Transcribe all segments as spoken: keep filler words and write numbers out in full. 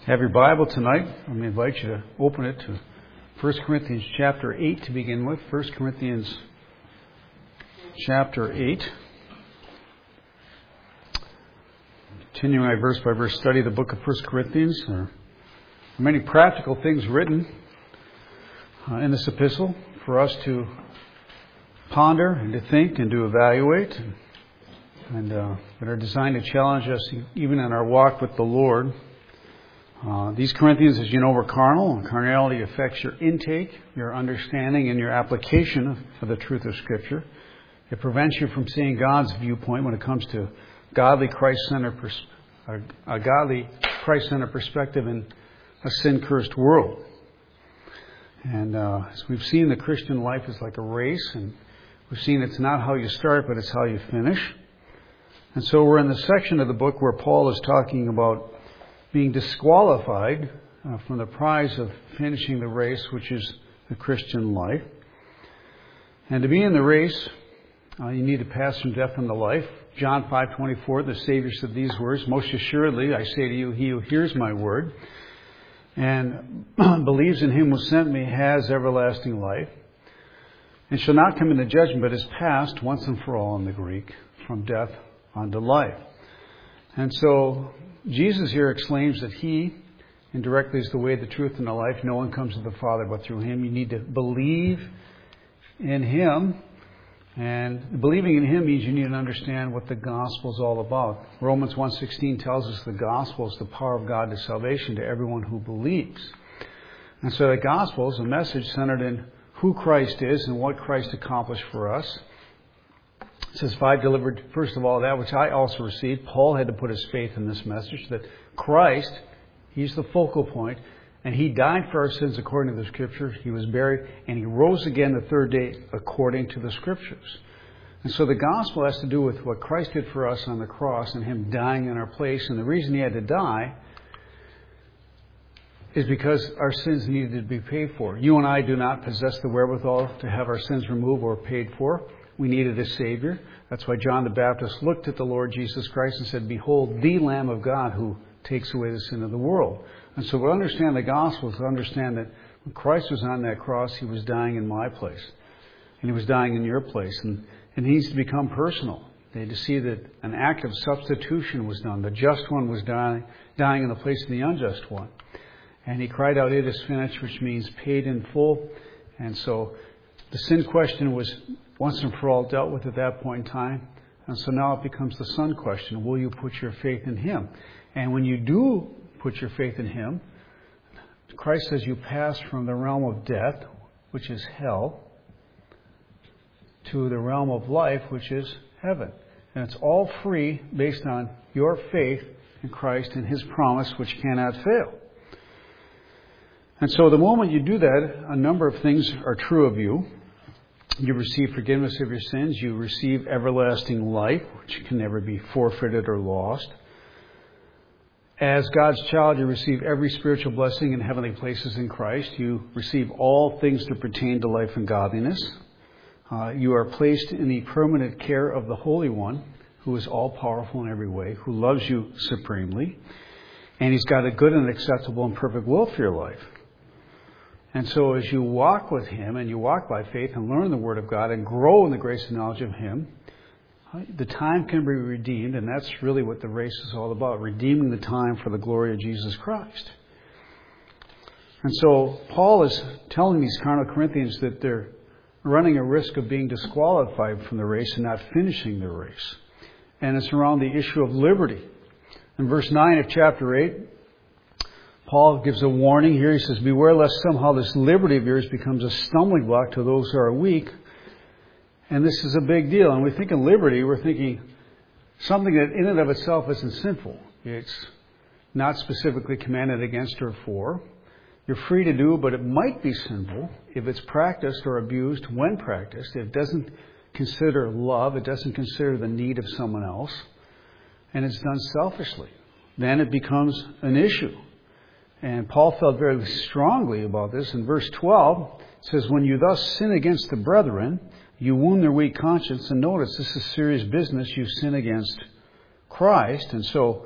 Have your Bible tonight. I'm going to invite you to open it to First Corinthians chapter eight to begin with. First Corinthians chapter eight. Continuing my verse by verse study of the book of First Corinthians. There are many practical things written uh, in this epistle for us to ponder and to think and to evaluate, and, and uh, that are designed to challenge us even in our walk with the Lord. Uh, these Corinthians, as you know, were carnal, and carnality affects your intake, your understanding, and your application of, of the truth of Scripture. It prevents you from seeing God's viewpoint when it comes to godly Christ-centered, pers- a, a godly Christ-centered perspective in a sin-cursed world. And uh, as we've seen, the Christian life is like a race, and we've seen it's not how you start, but it's how you finish. And so we're in the section of the book where Paul is talking about being disqualified uh, from the prize of finishing the race, which is the Christian life. And to be in the race, uh, you need to pass from death unto life. John five twenty-four, the Savior said these words, "Most assuredly, I say to you, he who hears my word and believes in him who sent me has everlasting life, and shall not come into judgment, but is passed once and for all," in the Greek, from death unto life. And so Jesus here exclaims that He indirectly is the way, the truth, and the life. No one comes to the Father but through Him. You need to believe in Him. And believing in Him means you need to understand what the gospel is all about. Romans one sixteen tells us the gospel is the power of God to salvation to everyone who believes. And so the gospel is a message centered in who Christ is and what Christ accomplished for us. It says, "For I delivered, first of all, that which I also received." Paul had to put his faith in this message, that Christ, He's the focal point, and He died for our sins according to the Scriptures. He was buried, and He rose again the third day according to the Scriptures. And so the gospel has to do with what Christ did for us on the cross and Him dying in our place. And the reason He had to die is because our sins needed to be paid for. You and I do not possess the wherewithal to have our sins removed or paid for. We needed a Savior. That's why John the Baptist looked at the Lord Jesus Christ and said, "Behold, the Lamb of God who takes away the sin of the world." And so to understand the gospel is to understand that when Christ was on that cross, He was dying in my place. And He was dying in your place. And it needs to become personal. They had to see that an act of substitution was done. The just one was dying, dying in the place of the unjust one. And He cried out, "It is finished," which means paid in full. And so the sin question was once and for all dealt with at that point in time. And so now it becomes the son question. Will you put your faith in Him? And when you do put your faith in Him, Christ says you pass from the realm of death, which is hell, to the realm of life, which is heaven. And it's all free based on your faith in Christ and His promise, which cannot fail. And so the moment you do that, a number of things are true of you. You receive forgiveness of your sins. You receive everlasting life, which can never be forfeited or lost. As God's child, you receive every spiritual blessing in heavenly places in Christ. You receive all things that pertain to life and godliness. Uh, you are placed in the permanent care of the Holy One, who is all-powerful in every way, who loves you supremely. And He's got a good and acceptable and perfect will for your life. And so as you walk with Him and you walk by faith and learn the Word of God and grow in the grace and knowledge of Him, the time can be redeemed, and that's really what the race is all about, redeeming the time for the glory of Jesus Christ. And so Paul is telling these carnal Corinthians that they're running a risk of being disqualified from the race and not finishing the race. And it's around the issue of liberty. In verse nine of chapter eight, Paul gives a warning here. He says, "Beware lest somehow this liberty of yours becomes a stumbling block to those who are weak." And this is a big deal. And we think of liberty, we're thinking something that in and of itself isn't sinful. It's not specifically commanded against or for. You're free to do, but it might be sinful if it's practiced or abused when practiced. It doesn't consider love. It doesn't consider the need of someone else. And it's done selfishly. Then it becomes an issue. And Paul felt very strongly about this. In verse twelve, it says, "When you thus sin against the brethren, you wound their weak conscience." And notice, this is serious business. You sin against Christ. And so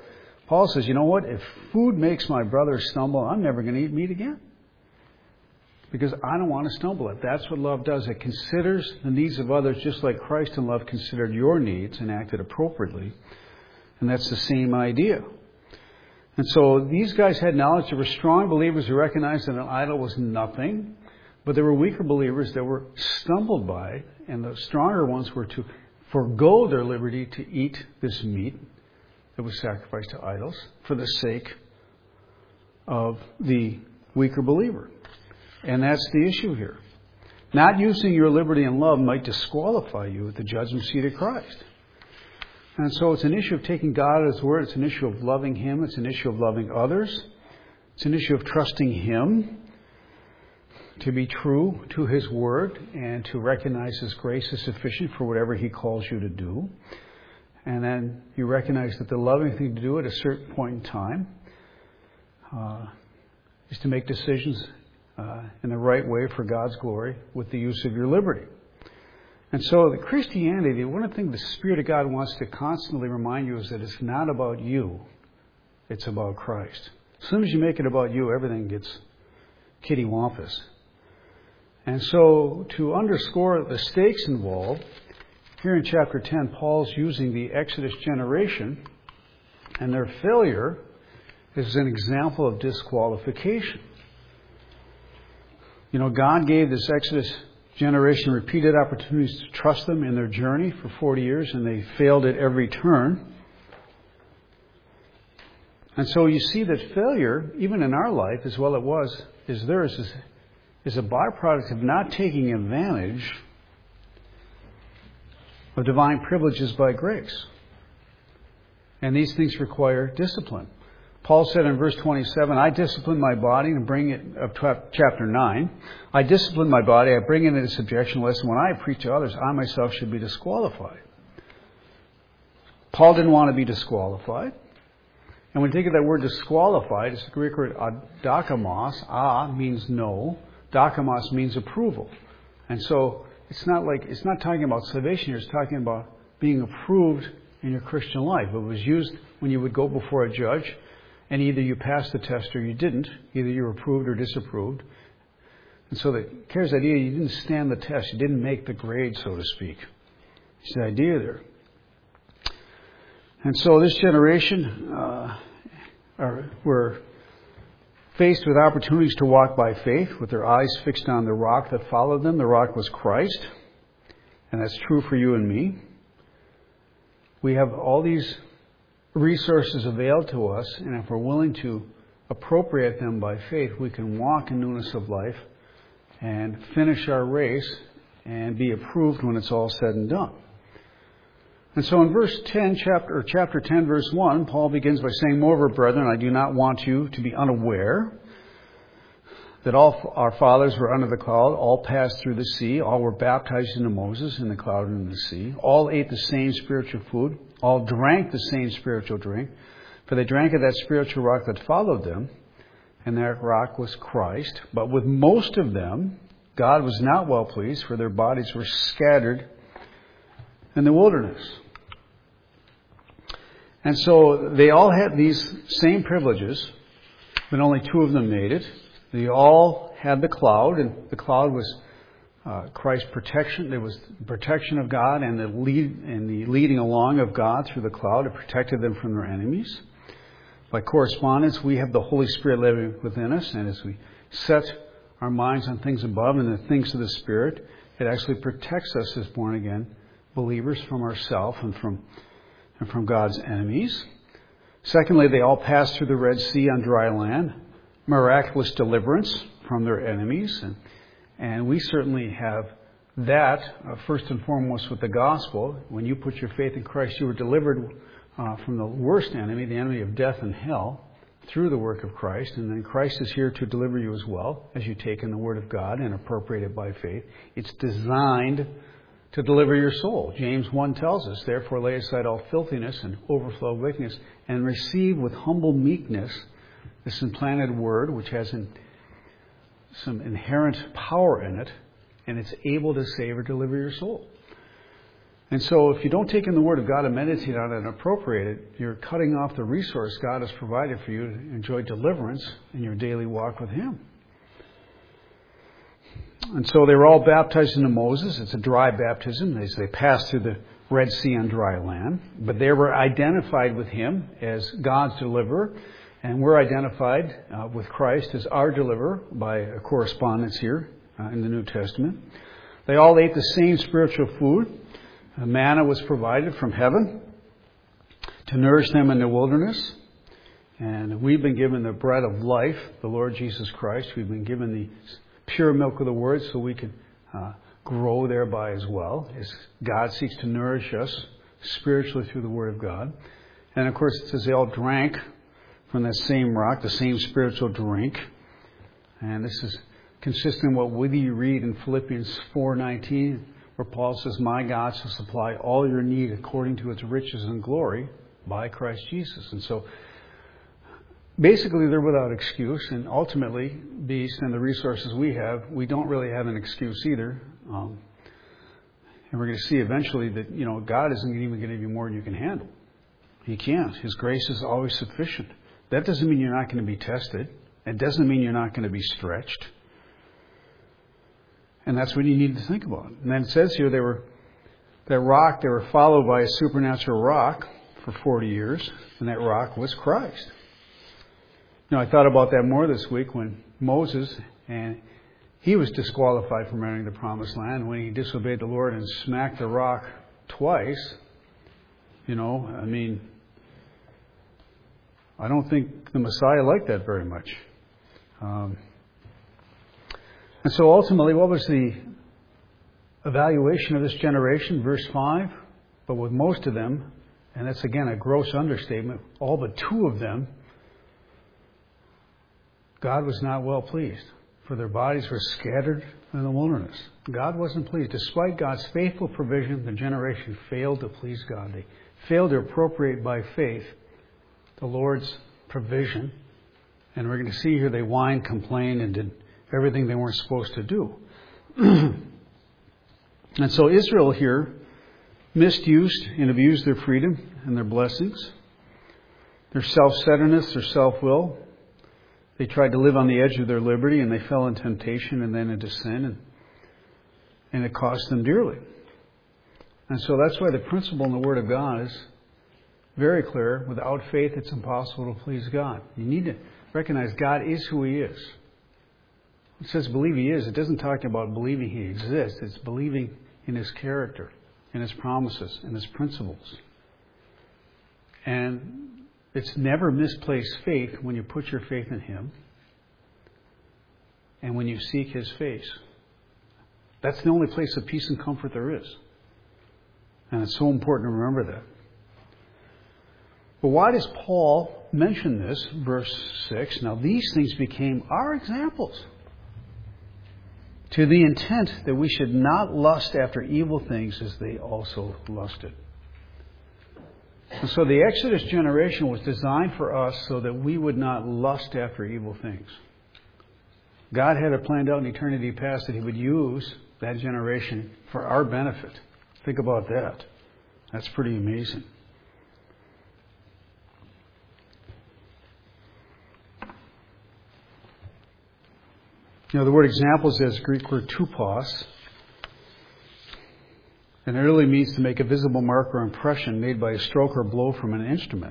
Paul says, you know what? If food makes my brother stumble, I'm never going to eat meat again. Because I don't want to stumble at. That's what love does. It considers the needs of others just like Christ in love considered your needs and acted appropriately. And that's the same idea. And so these guys had knowledge. There were strong believers who recognized that an idol was nothing. But there were weaker believers that were stumbled by it. And the stronger ones were to forego their liberty to eat this meat that was sacrificed to idols for the sake of the weaker believer. And that's the issue here. Not using your liberty and love might disqualify you at the judgment seat of Christ. And so it's an issue of taking God at His word. It's an issue of loving Him. It's an issue of loving others. It's an issue of trusting Him to be true to His word and to recognize His grace is sufficient for whatever He calls you to do. And then you recognize that the loving thing to do at a certain point in time uh, is to make decisions uh, in the right way for God's glory with the use of your liberty. And so the Christianity, one of the things the Spirit of God wants to constantly remind you is that it's not about you. It's about Christ. As soon as you make it about you, everything gets kittywampus. And so to underscore the stakes involved, here in chapter ten, Paul's using the Exodus generation and their failure as an example of disqualification. You know, God gave this Exodus generation repeated opportunities to trust them in their journey for forty years, and they failed at every turn. And so you see that failure, even in our life, as well it was, is theirs, is, is a byproduct of not taking advantage of divine privileges by grace. And these things require discipline. Paul said in verse twenty-seven, I discipline my body and bring it, of chapter nine, I discipline my body, I bring it into subjection, lest when I preach to others, I myself should be disqualified. Paul didn't want to be disqualified. And when you think of that word disqualified, it's the Greek word adokamos. A means no. Dokamos means approval. And so it's not like, it's not talking about salvation here, it's talking about being approved in your Christian life. It was used when you would go before a judge, and either you passed the test or you didn't. Either you were approved or disapproved. And so the carries the idea you didn't stand the test. You didn't make the grade, so to speak. It's the idea there. And so this generation uh, are, were faced with opportunities to walk by faith with their eyes fixed on the rock that followed them. The rock was Christ. And that's true for you and me. We have all these resources availed to us, and if we're willing to appropriate them by faith, we can walk in newness of life and finish our race and be approved when it's all said and done. And so in verse ten, chapter or chapter ten, verse one, Paul begins by saying, Moreover, brethren, I do not want you to be unaware that all our fathers were under the cloud, all passed through the sea, all were baptized into Moses in the cloud and in the sea, all ate the same spiritual food, all drank the same spiritual drink, for they drank of that spiritual rock that followed them, and that rock was Christ. But with most of them, God was not well pleased, for their bodies were scattered in the wilderness. And so they all had these same privileges, but only two of them made it. They all had the cloud, and the cloud was uh, Christ's protection. There was protection of God and the lead and the leading along of God through the cloud. It protected them from their enemies. By correspondence, we have the Holy Spirit living within us, and as we set our minds on things above and the things of the Spirit, it actually protects us as born again believers from ourselves and from and from God's enemies. Secondly, they all passed through the Red Sea on dry land. Miraculous deliverance from their enemies. And, and we certainly have that, uh, first and foremost, with the gospel. When you put your faith in Christ, you were delivered uh, from the worst enemy, the enemy of death and hell, through the work of Christ. And then Christ is here to deliver you as well, as you take in the Word of God and appropriate it by faith. It's designed to deliver your soul. James one tells us, Therefore lay aside all filthiness and overflow of wickedness, and receive with humble meekness this implanted word, which has an, some inherent power in it, and it's able to save or deliver your soul. And so if you don't take in the Word of God and meditate on it and appropriate it, you're cutting off the resource God has provided for you to enjoy deliverance in your daily walk with Him. And so they were all baptized into Moses. It's a dry baptism. They, they passed through the Red Sea on dry land. But they were identified with Him as God's deliverer. And we're identified uh, with Christ as our deliverer by a correspondence here uh, in the New Testament. They all ate the same spiritual food. Uh, manna was provided from heaven to nourish them in the wilderness. And we've been given the bread of life, the Lord Jesus Christ. We've been given the pure milk of the Word so we can uh, grow thereby as well, as God seeks to nourish us spiritually through the Word of God. And of course, it says they all drank from that same rock, the same spiritual drink. And this is consistent with what we read in Philippians four nineteen, where Paul says, "My God shall supply all your need according to its riches and glory by Christ Jesus." And so, basically, they're without excuse, and ultimately, based on the resources we have, we don't really have an excuse either. Um, and we're going to see eventually that, you know, God isn't even going to give you more than you can handle. He can't. His grace is always sufficient. That doesn't mean you're not going to be tested. It doesn't mean you're not going to be stretched. And that's what you need to think about. And then it says here they were that rock, they were followed by a supernatural rock for forty years, and that rock was Christ. You know, I thought about that more this week when Moses, and he was disqualified from entering the promised land when he disobeyed the Lord and smacked the rock twice. You know, I mean, I don't think the Messiah liked that very much. Um, and so ultimately, what was the evaluation of this generation? Verse five, but with most of them, and that's again a gross understatement, all but two of them, God was not well pleased, for their bodies were scattered in the wilderness. God wasn't pleased. Despite God's faithful provision, the generation failed to please God. They failed to appropriate by faith the Lord's provision. And we're going to see here they whined, complained, and did everything they weren't supposed to do. And so Israel here misused and abused their freedom and their blessings, their self-centeredness, their self-will. They tried to live on the edge of their liberty, and they fell in temptation and then into sin, and, and it cost them dearly. And so that's why the principle in the Word of God is very clear. Without faith, it's impossible to please God. You need to recognize God is who He is. It says believe He is. It doesn't talk about believing He exists. It's believing in His character, in His promises, in His principles. And it's never misplaced faith when you put your faith in Him and when you seek His face. That's the only place of peace and comfort there is. And it's so important to remember that. But why does Paul mention this? Verse six, now these things became our examples, to the intent that we should not lust after evil things as they also lusted. And so the Exodus generation was designed for us so that we would not lust after evil things. God had it planned out in eternity past that He would use that generation for our benefit. Think about that. That's pretty amazing. You know, the word examples is Greek word tupos. And it really means to make a visible mark or impression made by a stroke or blow from an instrument.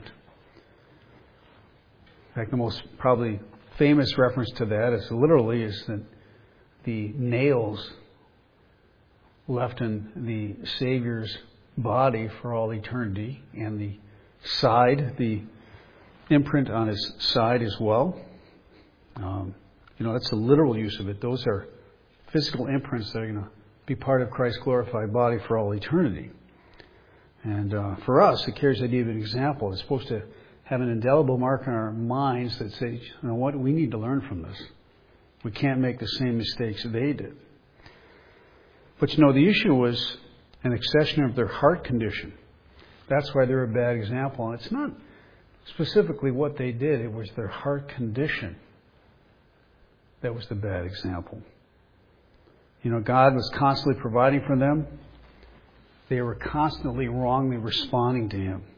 In fact, the most probably famous reference to that is literally is that the nails left in the Savior's body for all eternity, and the side, the imprint on His side as well. Um, you know, that's the literal use of it. Those are physical imprints that are going to be part of Christ's glorified body for all eternity. And uh, for us, it carries the idea of an example. It's supposed to have an indelible mark in our minds that says, you know what, we need to learn from this. We can't make the same mistakes they did. But you know, the issue was an accession of their heart condition. That's why they're a bad example. And it's not specifically what they did, it was their heart condition that was the bad example. You know, God was constantly providing for them. They were constantly wrongly responding to him.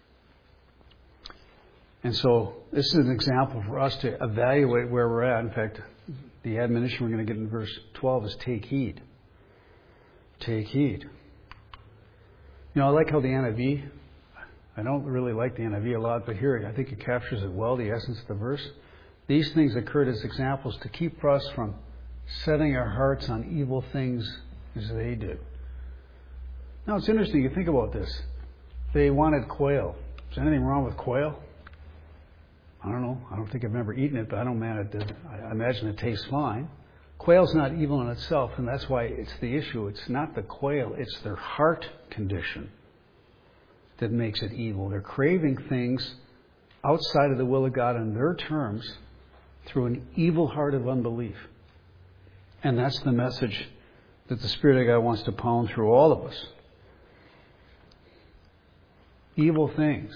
And so this is an example for us to evaluate where we're at. In fact, the admonition we're going to get in verse twelve is take heed. Take heed. You know, I like how the N I V, I don't really like the N I V a lot, but here I think it captures it well, the essence of the verse. These things occurred as examples to keep us from setting our hearts on evil things as they did. Now, it's interesting, you think about this. They wanted quail. Is there anything wrong with quail? I don't know. I don't think I've ever eaten it, but I don't imagine it, I imagine it tastes fine. Quail's not evil in itself, and that's why it's the issue. It's not the quail, it's their heart condition that makes it evil. They're craving things outside of the will of God on their terms through an evil heart of unbelief. And that's the message that the Spirit of God wants to pound through all of us. Evil things.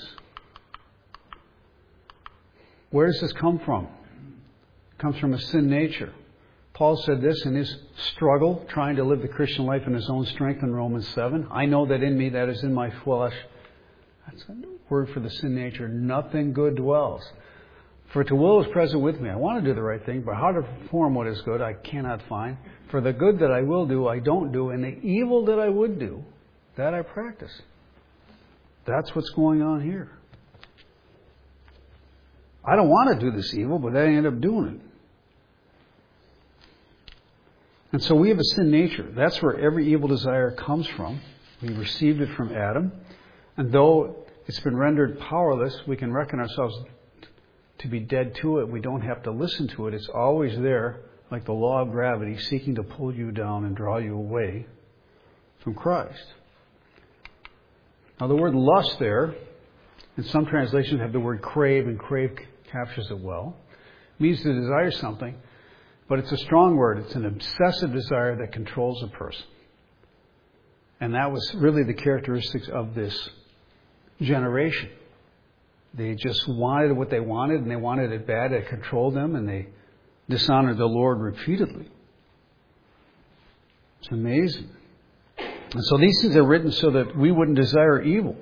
Where does this come from? It comes from a sin nature. Paul said this in his struggle, trying to live the Christian life in his own strength in Romans seven. I know that in me, that is in my flesh. That's a word for the sin nature. Nothing good dwells. For to will is present with me. I want to do the right thing, but how to perform what is good I cannot find. For the good that I will do, I don't do, and the evil that I would do, that I practice. That's what's going on here. I don't want to do this evil, but I end up doing it. And so we have a sin nature. That's where every evil desire comes from. We received it from Adam. And though it's been rendered powerless, we can reckon ourselves to be dead to it. We don't have to listen to it. It's always there, like the law of gravity, seeking to pull you down and draw you away from Christ. Now the word lust there, in some translations have the word crave, and crave captures it well. It means to desire something. But it's a strong word. It's an obsessive desire that controls a person. And that was really the characteristics of this generation. They just wanted what they wanted, and they wanted it bad. It controlled them, and they dishonored the Lord repeatedly. It's amazing. And so these things are written so that we wouldn't desire evil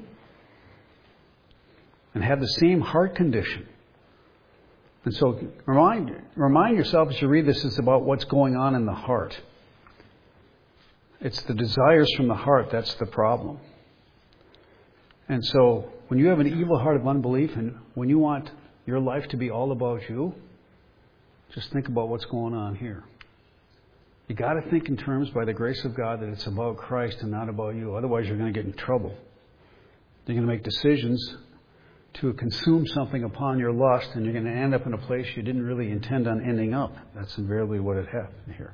and have the same heart condition. And so remind, remind yourself as you read this, it's about what's going on in the heart. It's the desires from the heart that's the problem. And so when you have an evil heart of unbelief and when you want your life to be all about you, just think about what's going on here. You got to think in terms, by the grace of God, that it's about Christ and not about you. Otherwise, you're going to get in trouble. You're going to make decisions to consume something upon your lust, and you're going to end up in a place you didn't really intend on ending up. That's invariably what had happened here.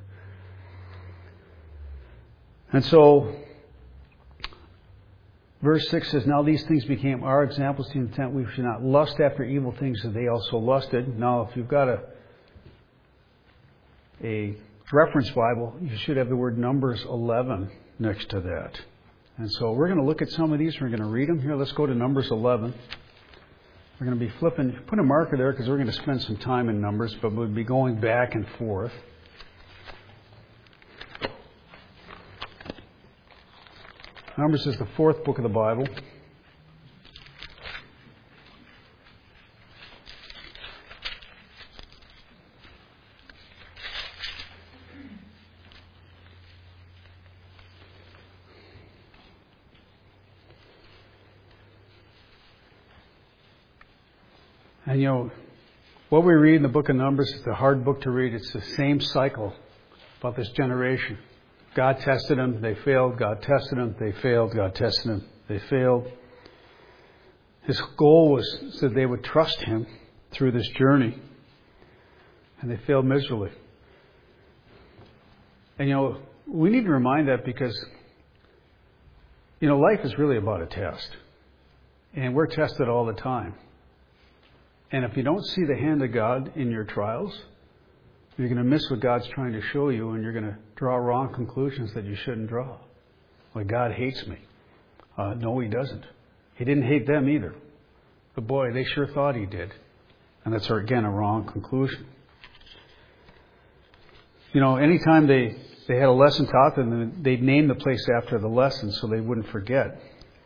And so, verse six says, now these things became our examples to the intent we should not lust after evil things as they also lusted. Now, if you've got a, a reference Bible, you should have the word Numbers eleven next to that. And so we're going to look at some of these. We're going to read them. Here, let's go to Numbers eleven. We're going to be flipping, put a marker there because we're going to spend some time in Numbers, but we'll be going back and forth. Numbers is the fourth book of the Bible. And, you know, what we read in the book of Numbers is a hard book to read. It's the same cycle about this generation. God tested them, they failed. God tested them, they failed. God tested them, they failed. His goal was that they would trust Him through this journey. And they failed miserably. And, you know, we need to remind that because, you know, life is really about a test. And we're tested all the time. And if you don't see the hand of God in your trials, you're going to miss what God's trying to show you, and you're going to draw wrong conclusions that you shouldn't draw. Like, God hates me. Uh, no, He doesn't. He didn't hate them either. But boy, they sure thought He did. And that's, again, a wrong conclusion. You know, anytime they they had a lesson taught them, and they'd name the place after the lesson so they wouldn't forget.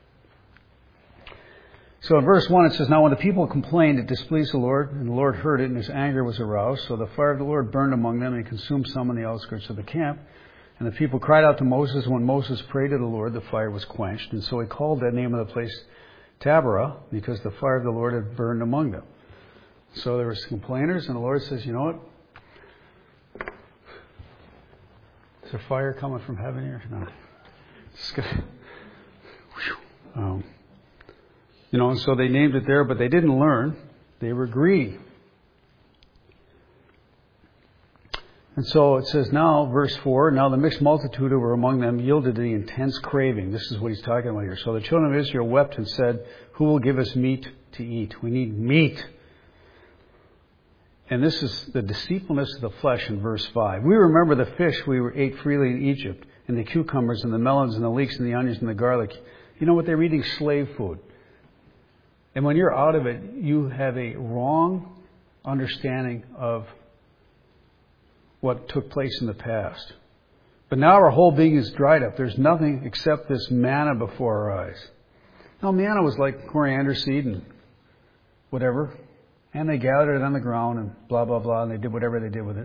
So in verse one it says, "Now when the people complained, it displeased the Lord, and the Lord heard it, and his anger was aroused. So the fire of the Lord burned among them, and consumed some on the outskirts of the camp. And the people cried out to Moses. When Moses prayed to the Lord, the fire was quenched. And so he called that name of the place Taberah, because the fire of the Lord had burned among them." So there were some complainers, and the Lord says, you know what? Is there fire coming from heaven here? No. Just gonna, um, you know, and so they named it there, but they didn't learn. They were greedy. And so it says now, verse four, "Now the mixed multitude who were among them yielded to the intense craving." This is what he's talking about here. "So the children of Israel wept and said, 'Who will give us meat to eat?'" We need meat. And this is the deceitfulness of the flesh in verse five. "We remember the fish we ate freely in Egypt, and the cucumbers and the melons and the leeks and the onions and the garlic." You know what? They're eating slave food. And when you're out of it, you have a wrong understanding of what took place in the past. But now our whole being is dried up. There's nothing except this manna before our eyes. Now, manna was like coriander seed and whatever. And they gathered it on the ground and blah, blah, blah. And they did whatever they did with it.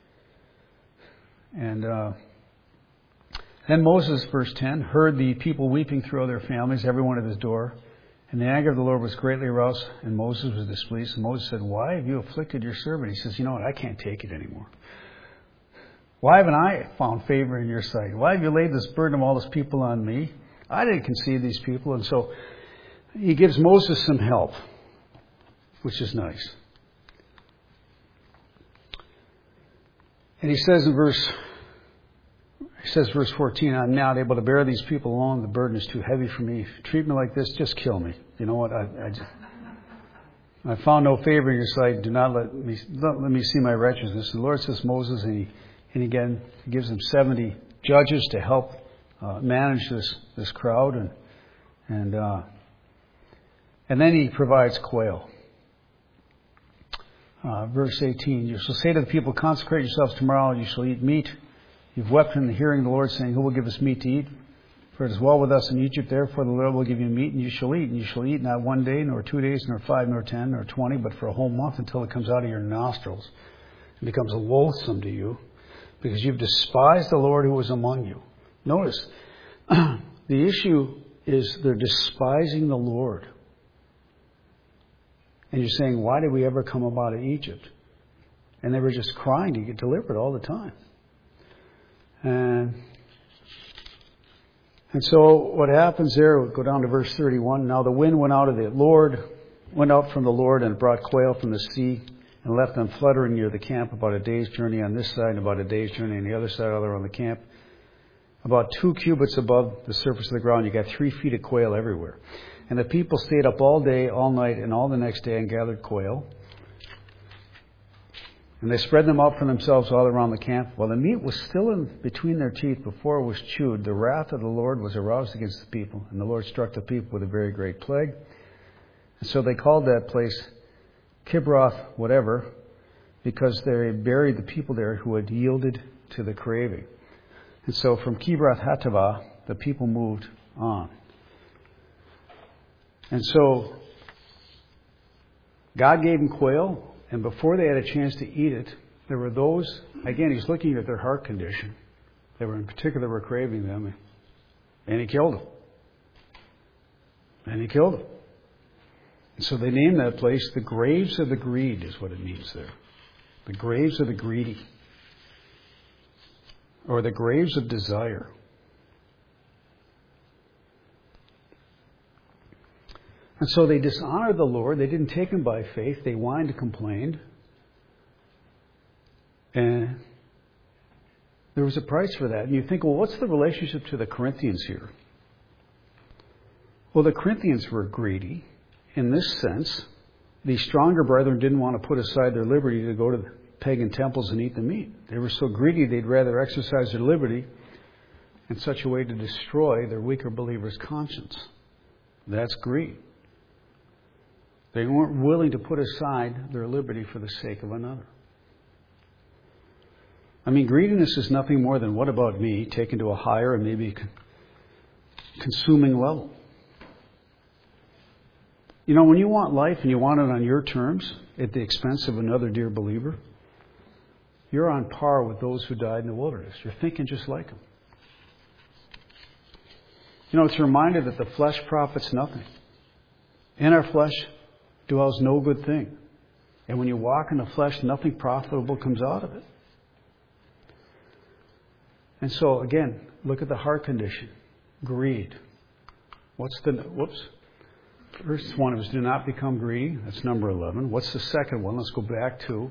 And uh, then Moses, verse ten, heard the people weeping through their families, everyone at his door. And the anger of the Lord was greatly aroused, and Moses was displeased. And Moses said, "Why have you afflicted your servant?" He says, "You know what? I can't take it anymore. Why haven't I found favor in your sight? Why have you laid this burden of all this people on me? I didn't conceive these people." And so he gives Moses some help, which is nice. And he says in verse, he says verse fourteen, "I'm not able to bear these people alone. The burden is too heavy for me. If you treat me like this, just kill me. You know what? I, I, just, I found no favor in your sight. Do not let me, don't let me see my wretchedness." And the Lord says, Moses, and he And again, he gives them seventy judges to help uh, manage this, this crowd. And and uh, and then he provides quail. Uh, verse eighteen, "You shall say to the people, 'Consecrate yourselves tomorrow, and you shall eat meat. You've wept in the hearing of the Lord, saying, Who will give us meat to eat? For it is well with us in Egypt. Therefore the Lord will give you meat, and you shall eat. And you shall eat not one day, nor two days, nor five, nor ten, nor twenty, but for a whole month, until it comes out of your nostrils and becomes loathsome to you, because you've despised the Lord who was among you.'" Notice, the issue is they're despising the Lord. And you're saying, why did we ever come up out of Egypt? And they were just crying to get delivered all the time. And, and so what happens there, we'll go down to verse thirty-one. "Now the wind went out of the Lord, went out from the Lord and brought quail from the sea, and left them fluttering near the camp, about a day's journey on this side and about a day's journey on the other side all around the camp. About two cubits above the surface of the ground, you got three feet of quail everywhere. And the people stayed up all day, all night, and all the next day and gathered quail. And they spread them out for themselves all around the camp. While the meat was still in between their teeth before it was chewed, the wrath of the Lord was aroused against the people. And the Lord struck the people with a very great plague. And so they called that place Kibroth whatever, because they buried the people there who had yielded to the craving. And so from Kibroth Hattaavah, the people moved on. And so God gave them quail, and before they had a chance to eat it, there were those, again, he's looking at their heart condition. They were in particular were craving them, and he killed them. And he killed them. And so they named that place the Graves of the Greed, is what it means there. The Graves of the Greedy. Or the Graves of Desire. And so they dishonored the Lord. They didn't take him by faith. They whined and complained. And there was a price for that. And you think, well, what's the relationship to the Corinthians here? Well, the Corinthians were greedy. In this sense, the stronger brethren didn't want to put aside their liberty to go to the pagan temples and eat the meat. They were so greedy they'd rather exercise their liberty in such a way to destroy their weaker believer's conscience. That's greed. They weren't willing to put aside their liberty for the sake of another. I mean, greediness is nothing more than what about me taken to a higher and maybe con- consuming level. You know, when you want life and you want it on your terms at the expense of another dear believer, you're on par with those who died in the wilderness. You're thinking just like them. You know, it's a reminder that the flesh profits nothing. In our flesh dwells no good thing. And when you walk in the flesh, nothing profitable comes out of it. And so, again, look at the heart condition. Greed. What's the... Whoops. First one was do not become greedy. That's number eleven. What's the second one? Let's go back to...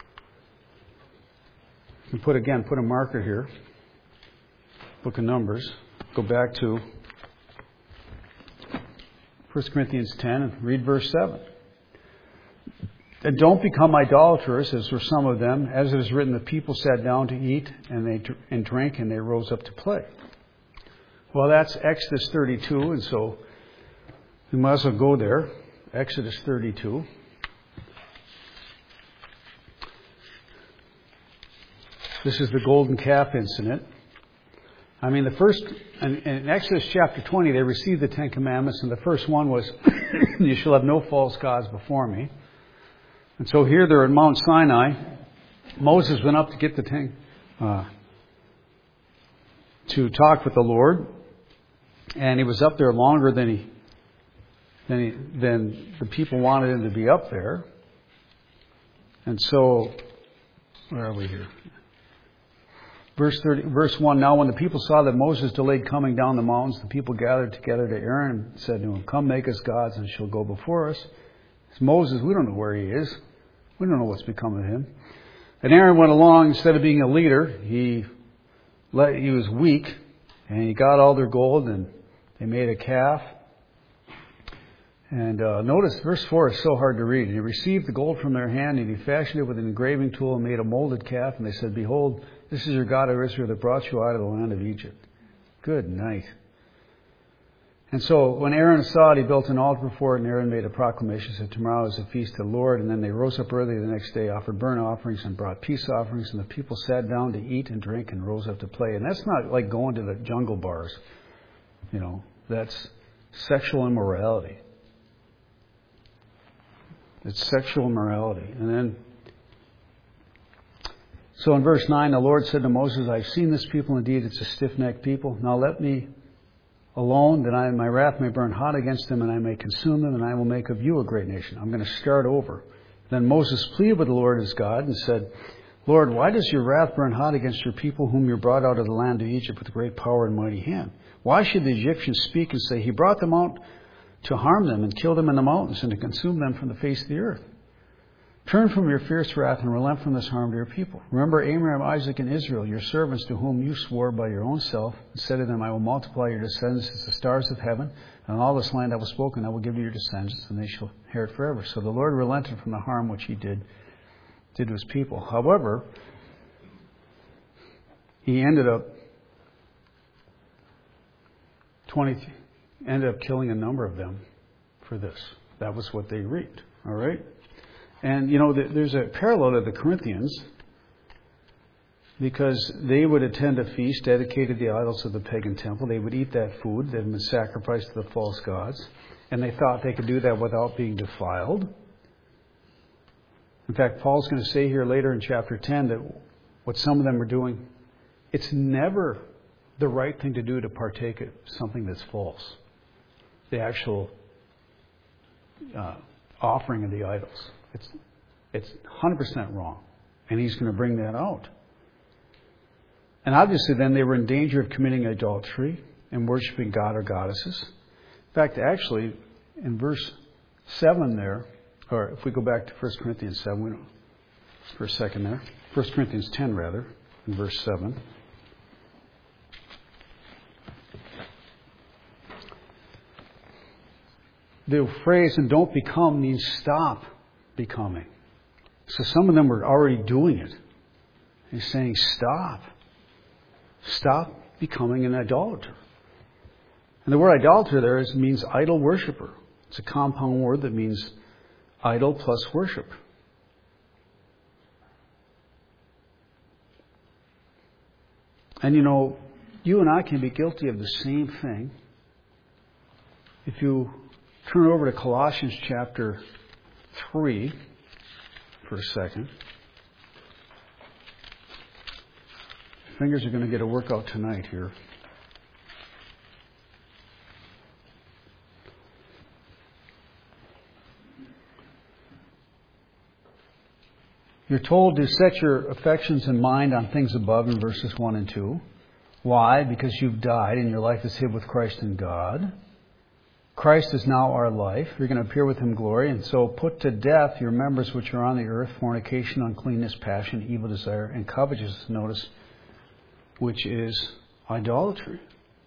And put, again, put a marker here. Book of Numbers. Go back to First Corinthians ten and read verse seven. And don't become idolaters, as were some of them. As it is written, the people sat down to eat and they and drank and they rose up to play. Well, that's Exodus thirty-two, and so we might as well go there. Exodus thirty-two. This is the golden calf incident. I mean, the first, in, in Exodus chapter twenty, they received the Ten Commandments, and the first one was, you shall have no false gods before me. And so here they're at Mount Sinai. Moses went up to get the Ten, uh, to talk with the Lord, and he was up there longer than he, than he, than the people wanted him to be up there. And so, where are we here? Verse thirty, verse one, now when the people saw that Moses delayed coming down the mountains, the people gathered together to Aaron and said to him, come make us gods and shall go before us. It's Moses, we don't know where he is. We don't know what's become of him. And Aaron went along, instead of being a leader, he let, he was weak, and he got all their gold, and they made a calf. And uh, notice verse four is so hard to read. And he received the gold from their hand, and he fashioned it with an engraving tool and made a molded calf. And they said, behold, this is your God of Israel that brought you out of the land of Egypt. Good night. And so when Aaron saw it, he built an altar before it, and Aaron made a proclamation, said, tomorrow is a feast to the Lord. And then they rose up early the next day, offered burnt offerings and brought peace offerings, and the people sat down to eat and drink and rose up to play. And that's not like going to the jungle bars. You know, that's sexual immorality. It's sexual immorality. And then, so in verse nine, the Lord said to Moses, I've seen this people, indeed it's a stiff-necked people. Now let me alone, that I, my wrath may burn hot against them, and I may consume them, and I will make of you a great nation. I'm going to start over. Then Moses pleaded with the Lord his God and said, Lord, why does your wrath burn hot against your people whom you brought out of the land of Egypt with great power and mighty hand? Why should the Egyptians speak and say, he brought them out to harm them and kill them in the mountains and to consume them from the face of the earth? Turn from your fierce wrath and relent from this harm to your people. Remember Abraham, Isaac, and Israel, your servants, to whom you swore by your own self, and said to them, I will multiply your descendants as the stars of heaven, and all this land I will spoken, I will give to your descendants, and they shall inherit forever. So the Lord relented from the harm which he did, did to his people. However, he ended up twenty ended up killing a number of them for this. That was what they reaped. All right? And, you know, there's a parallel to the Corinthians, because they would attend a feast dedicated to the idols of the pagan temple. They would eat that food that had been sacrificed to the false gods, and they thought they could do that without being defiled. In fact, Paul's going to say here later in chapter ten that what some of them are doing, it's never the right thing to do to partake of something that's false. The actual uh, offering of the idols. It's it's one hundred percent wrong. And he's going to bring that out. And obviously then they were in danger of committing adultery and worshiping God or goddesses. In fact, actually, in verse seven there, or if we go back to First Corinthians seven, we don't, for a second there. First Corinthians ten, rather, in verse seven. The phrase, and don't become, means stop becoming. So some of them were already doing it. He's saying, stop. Stop becoming an idolater. And the word idolater there is, means idol worshiper. It's a compound word that means idol plus worship. And you know, you and I can be guilty of the same thing. If you turn over to Colossians chapter three for a second. Fingers are going to get a workout tonight here. You're told to set your affections and mind on things above in verses one and two. Why? Because you've died and your life is hid with Christ in God. Christ is now our life. You're going to appear with Him in glory. And so put to death your members which are on the earth, fornication, uncleanness, passion, evil desire, and covetousness. Notice, which is idolatry.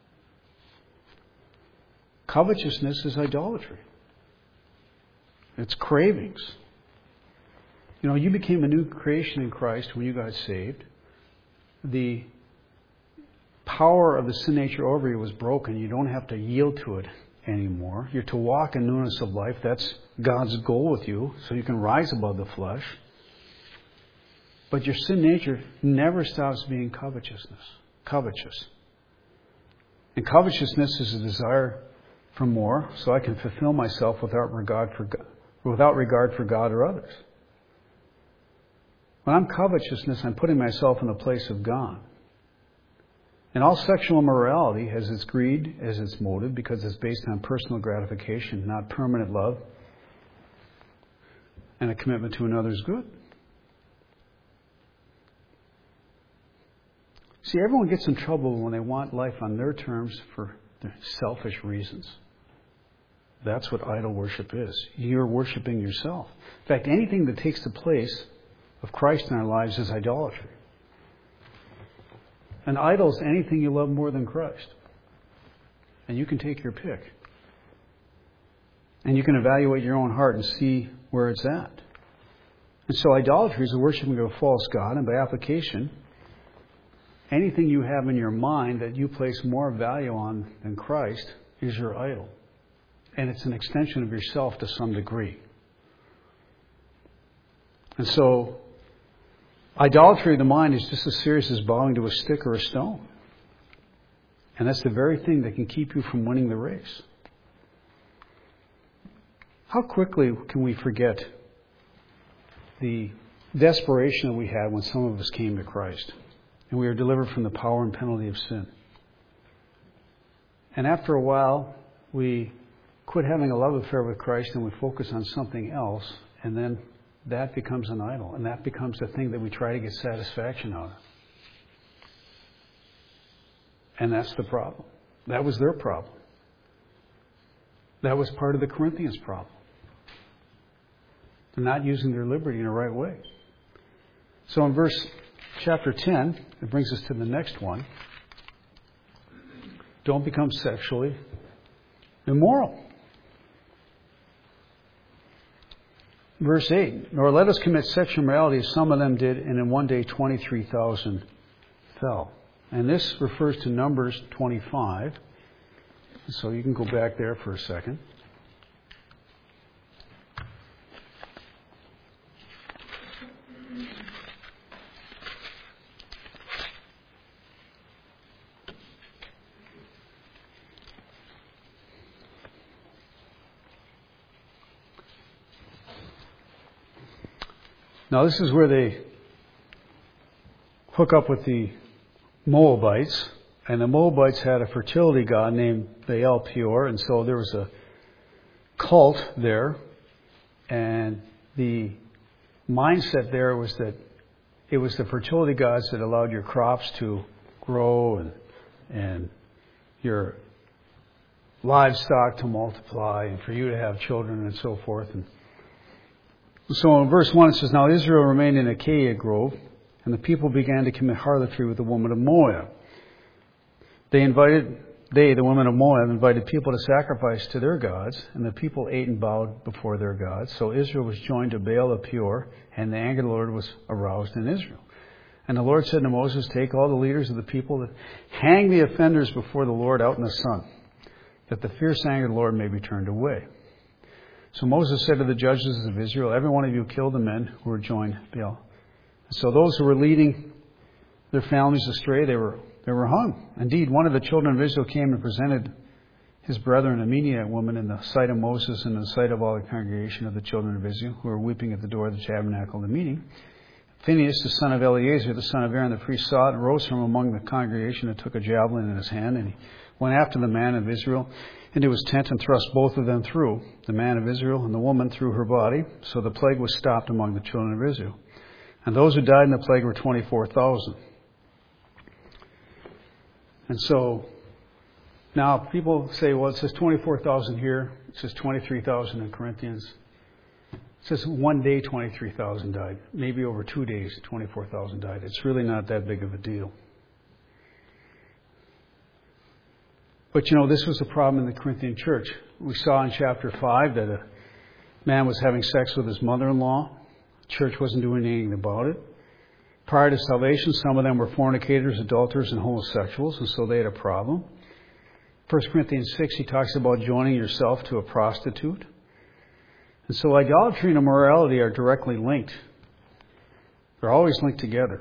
Covetousness is idolatry. It's cravings. You know, you became a new creation in Christ when you got saved. The power of the sin nature over you was broken. You don't have to yield to it anymore. You're to walk in newness of life. That's God's goal with you, so you can rise above the flesh. But your sin nature never stops being covetousness. Covetous. And covetousness is a desire for more, so I can fulfill myself without regard for God, without regard for God or others. When I'm covetousness, I'm putting myself in the place of God. And all sexual immorality has its greed as its motive because it's based on personal gratification, not permanent love and a commitment to another's good. See, everyone gets in trouble when they want life on their terms for their selfish reasons. That's what idol worship is. You're worshiping yourself. In fact, anything that takes the place of Christ in our lives is idolatry. An idol is anything you love more than Christ. And you can take your pick. And you can evaluate your own heart and see where it's at. And so idolatry is the worshiping of a false God, and by application, anything you have in your mind that you place more value on than Christ is your idol. And it's an extension of yourself to some degree. And so, idolatry of the mind is just as serious as bowing to a stick or a stone. And that's the very thing that can keep you from winning the race. How quickly can we forget the desperation that we had when some of us came to Christ and we were delivered from the power and penalty of sin? And after a while, we quit having a love affair with Christ and we focus on something else, and then that becomes an idol, and that becomes the thing that we try to get satisfaction out of. And that's the problem. That was their problem. That was part of the Corinthians' problem. They're not using their liberty in the right way. So in verse chapter ten, it brings us to the next one. Don't become sexually immoral. Verse eight, nor let us commit sexual immorality as some of them did, and in one day twenty-three thousand fell. And this refers to Numbers twenty-five. So you can go back there for a second. Now this is where they hook up with the Moabites, and the Moabites had a fertility god named Baal Peor, and so there was a cult there, and the mindset there was that it was the fertility gods that allowed your crops to grow and and your livestock to multiply and for you to have children and so forth. And so in verse one it says, now Israel remained in Acacia Grove, and the people began to commit harlotry with the woman of Moab. They invited, they, the women of Moab, invited people to sacrifice to their gods, and the people ate and bowed before their gods. So Israel was joined to Baal of Peor, and the anger of the Lord was aroused in Israel. And the Lord said to Moses, take all the leaders of the people, that hang the offenders before the Lord out in the sun, that the fierce anger of the Lord may be turned away. So Moses said to the judges of Israel, every one of you kill the men who were joined Baal. So those who were leading their families astray, they were they were hung. Indeed, one of the children of Israel came and presented his brethren, a Midianite woman, in the sight of Moses and in the sight of all the congregation of the children of Israel, who were weeping at the door of the tabernacle of the meeting. Phinehas, the son of Eleazar, the son of Aaron, the priest, saw it and rose from among the congregation and took a javelin in his hand, and he went after the man of Israel into his tent and thrust both of them through, the man of Israel and the woman through her body. So the plague was stopped among the children of Israel. And those who died in the plague were twenty-four thousand. And so now people say, well, it says twenty-four thousand here. It says twenty-three thousand in Corinthians. It says one day twenty-three thousand died. Maybe over two days twenty-four thousand died. It's really not that big of a deal. But you know, this was a problem in the Corinthian church. We saw in chapter five that a man was having sex with his mother-in-law. The church wasn't doing anything about it. Prior to salvation, some of them were fornicators, adulterers, and homosexuals, and so they had a problem. First Corinthians six, he talks about joining yourself to a prostitute. And so idolatry and immorality are directly linked. They're always linked together.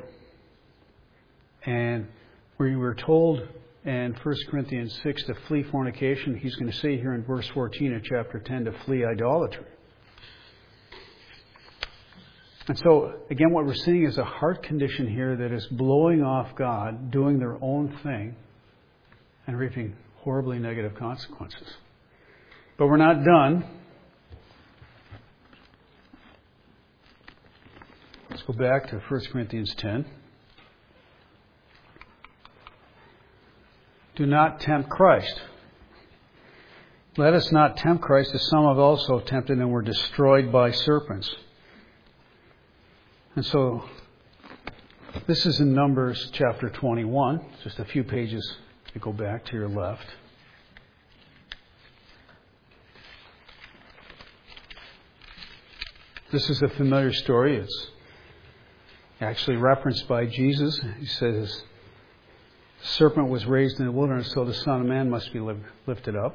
And we were told in First Corinthians six to flee fornication. He's going to say here in verse fourteen of chapter ten to flee idolatry. And so, again, what we're seeing is a heart condition here that is blowing off God, doing their own thing, and reaping horribly negative consequences. But we're not done. Let's go back to First Corinthians ten. Do not tempt Christ. Let us not tempt Christ, as some have also tempted and were destroyed by serpents. And so, this is in Numbers chapter twenty-one. Just a few pages to go back to your left. This is a familiar story. It's actually referenced by Jesus. He says, the serpent was raised in the wilderness, so the Son of Man must be lifted up.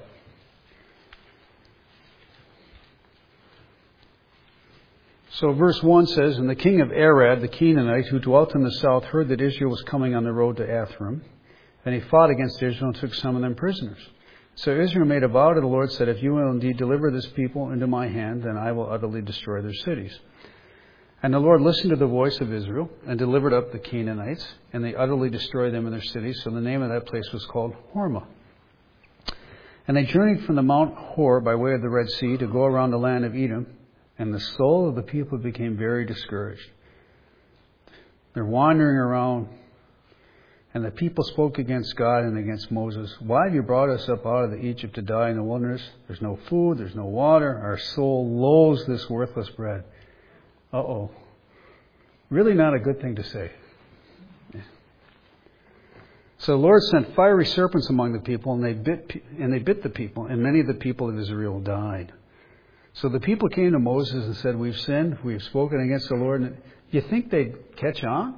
So verse one says, and the king of Arad, the Canaanite, who dwelt in the south, heard that Israel was coming on the road to Athram. And he fought against Israel and took some of them prisoners. So Israel made a vow to the Lord, said, if you will indeed deliver this people into my hand, then I will utterly destroy their cities. And the Lord listened to the voice of Israel and delivered up the Canaanites, and they utterly destroyed them in their cities. So the name of that place was called Hormah. And they journeyed from the Mount Hor by way of the Red Sea to go around the land of Edom. And the soul of the people became very discouraged. They're wandering around. And the people spoke against God and against Moses. Why have you brought us up out of the Egypt to die in the wilderness? There's no food, there's no water. Our soul loathes this worthless bread. Uh-oh. Really not a good thing to say. Yeah. So the Lord sent fiery serpents among the people, and they bit and they bit the people, and many of the people of Israel died. So the people came to Moses and said, we've sinned, we've spoken against the Lord. And you think they'd catch on?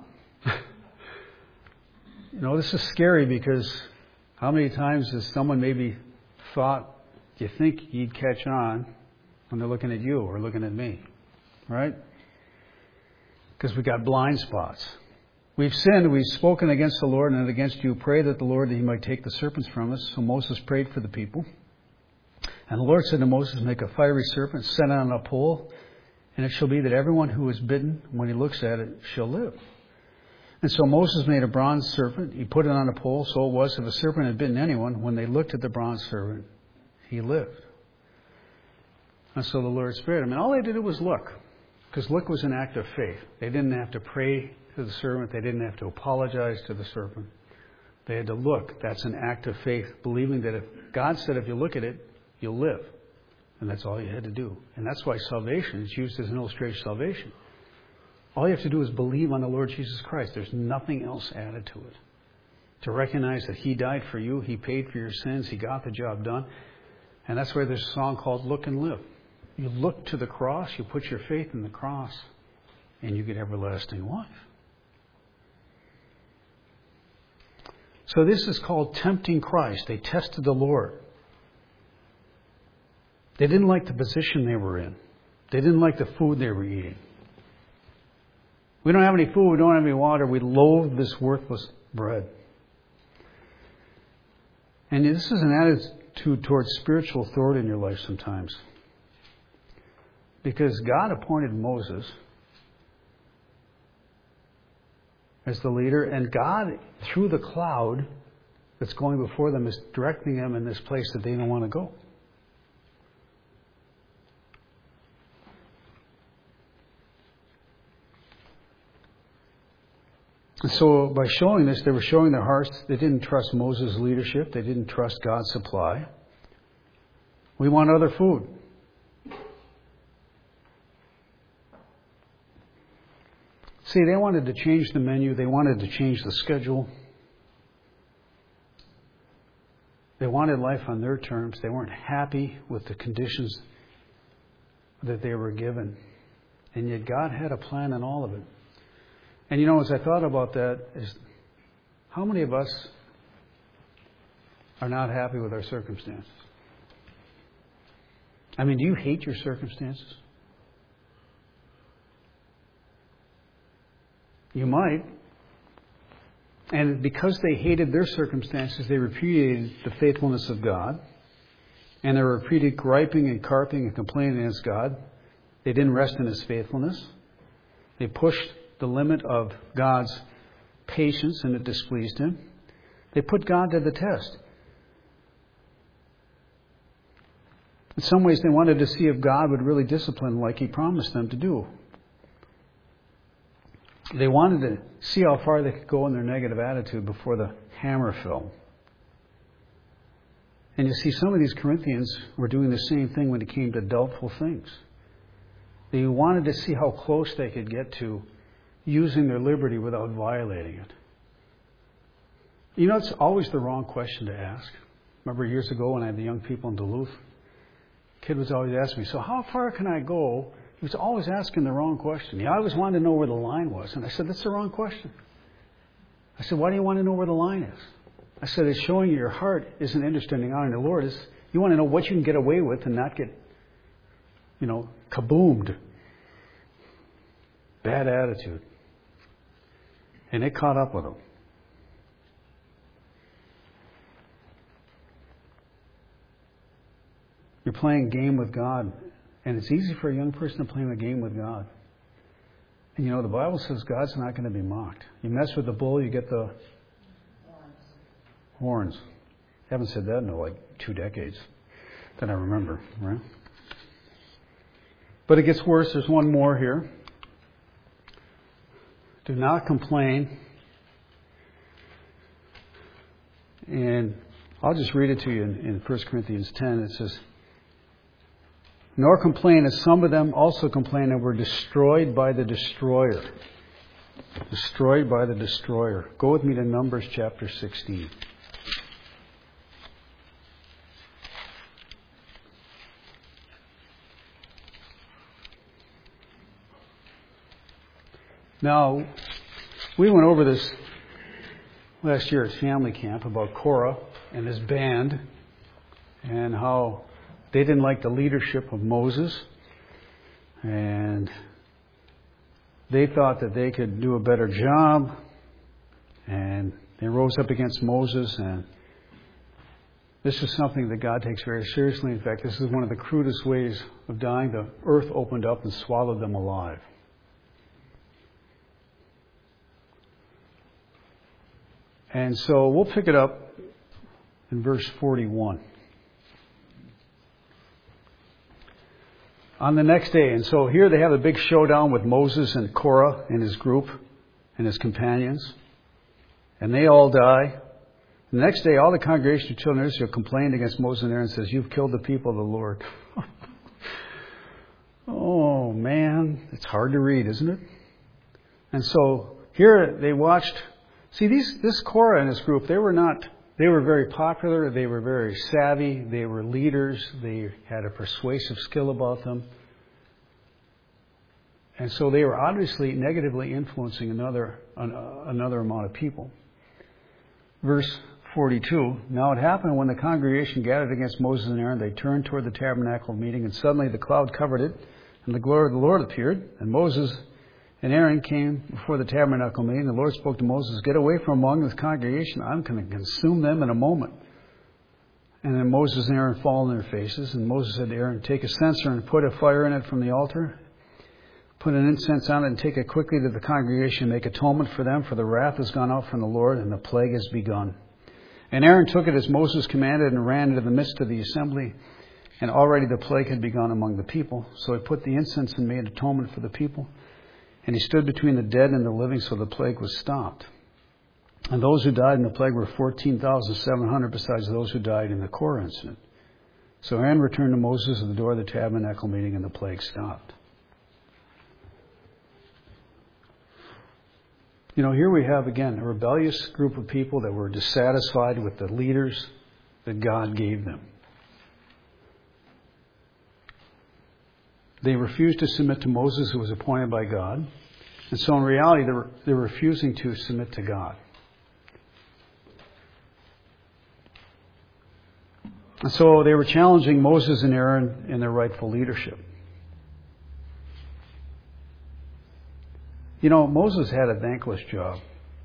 You know, this is scary because how many times has someone maybe thought, you think you'd catch on when they're looking at you or looking at me? Right? Because we got blind spots. We've sinned, we've spoken against the Lord and against you. Pray that the Lord, that he might take the serpents from us. So Moses prayed for the people. And the Lord said to Moses, make a fiery serpent, set it on a pole, and it shall be that everyone who is bitten, when he looks at it, shall live. And so Moses made a bronze serpent. He put it on a pole. So it was, if a serpent had bitten anyone, when they looked at the bronze serpent, he lived. And so the Lord spared him. And all they did was look. Because look was an act of faith. They didn't have to pray to the serpent. They didn't have to apologize to the serpent. They had to look. That's an act of faith, believing that if God said if you look at it, you'll live. And that's all you had to do. And that's why salvation is used as an illustration of salvation. All you have to do is believe on the Lord Jesus Christ. There's nothing else added to it. To recognize that he died for you, he paid for your sins, he got the job done. And that's why there's a song called Look and Live. You look to the cross, you put your faith in the cross, and you get everlasting life. So this is called tempting Christ. They tested the Lord. They didn't like the position they were in. They didn't like the food they were eating. We don't have any food, we don't have any water, we loathe this worthless bread. And this is an attitude towards spiritual authority in your life sometimes. Because God appointed Moses as the leader, and God, through the cloud that's going before them, is directing them in this place that they don't want to go. And so by showing this, they were showing their hearts. They didn't trust Moses' leadership. They didn't trust God's supply. We want other food. See, they wanted to change the menu. They wanted to change the schedule. They wanted life on their terms. They weren't happy with the conditions that they were given. And yet God had a plan in all of it. And you know, as I thought about that, is how many of us are not happy with our circumstances? I mean, do you hate your circumstances? You might. And because they hated their circumstances, they repudiated the faithfulness of God. And they were repeated griping and carping and complaining against God. They didn't rest in His faithfulness. They pushed the limit of God's patience, and it displeased Him. They put God to the test. In some ways, they wanted to see if God would really discipline like He promised them to do. They wanted to see how far they could go in their negative attitude before the hammer fell. And you see, some of these Corinthians were doing the same thing when it came to doubtful things. They wanted to see how close they could get to using their liberty without violating it. You know, it's always the wrong question to ask. Remember years ago when I had the young people in Duluth? The kid was always asking me, so how far can I go? He was always asking the wrong question. He always wanted to know where the line was. And I said, that's the wrong question. I said, why do you want to know where the line is? I said, it's showing you your heart isn't interested in honoring the Lord. It's, you want to know what you can get away with and not get, you know, kaboomed. Bad attitude. And it caught up with them. You're playing a game with God. And it's easy for a young person to play a game with God. And you know, the Bible says God's not going to be mocked. You mess with the bull, you get the horns. I haven't said that in like two decades that I remember, right? But it gets worse. There's one more here. Do not complain. And I'll just read it to you in, in First Corinthians ten. It says, nor complain as some of them also complain and were destroyed by the destroyer. Destroyed by the destroyer. Go with me to Numbers chapter sixteen. Now, we went over this last year at family camp about Korah and his band and how they didn't like the leadership of Moses, and they thought that they could do a better job, and they rose up against Moses, and this is something that God takes very seriously. In fact, this is one of the crudest ways of dying. The earth opened up and swallowed them alive. And so we'll pick it up in verse forty-one. On the next day, and so here they have a big showdown with Moses and Korah and his group and his companions. And they all die. The next day, all the congregation of children of Israel complained against Moses and Aaron and says, you've killed the people of the Lord. Oh, man. It's hard to read, isn't it? And so here they watched. See, these, this Korah and his group, they were not, they were very popular. They were very savvy. They were leaders. They had a persuasive skill about them. And so they were obviously negatively influencing another, another amount of people. Verse forty-two, now it happened when the congregation gathered against Moses and Aaron, they turned toward the tabernacle meeting, and suddenly the cloud covered it, and the glory of the Lord appeared. And Moses and Aaron came before the tabernacle meeting. The Lord spoke to Moses, get away from among this congregation. I'm going to consume them in a moment. And then Moses and Aaron fall on their faces. And Moses said to Aaron, take a censer and put a fire in it from the altar. Put an incense on it and take it quickly to the congregation. Make atonement for them, for the wrath has gone out from the Lord and the plague has begun. And Aaron took it as Moses commanded and ran into the midst of the assembly. And already the plague had begun among the people. So he put the incense and made atonement for the people. And he stood between the dead and the living, so the plague was stopped. And those who died in the plague were fourteen thousand seven hundred, besides those who died in the Korah incident. So Aaron returned to Moses at the door of the tabernacle meeting, and the plague stopped. You know, here we have, again, a rebellious group of people that were dissatisfied with the leaders that God gave them. They refused to submit to Moses, who was appointed by God. And so in reality, they're, they're refusing to submit to God. And so they were challenging Moses and Aaron in their rightful leadership. You know, Moses had a thankless job.